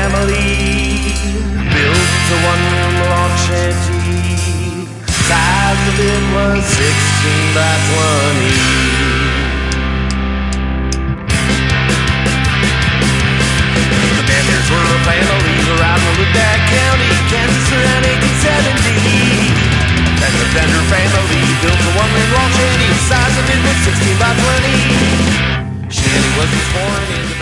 family built a one-room log shanty. Size of it was 16 by 20. The Mariners were a family around Willowdale County, Kansas around 1870. And the Bender family built a one-room log shanty. The size of it was 16 by 20. Shanty was born in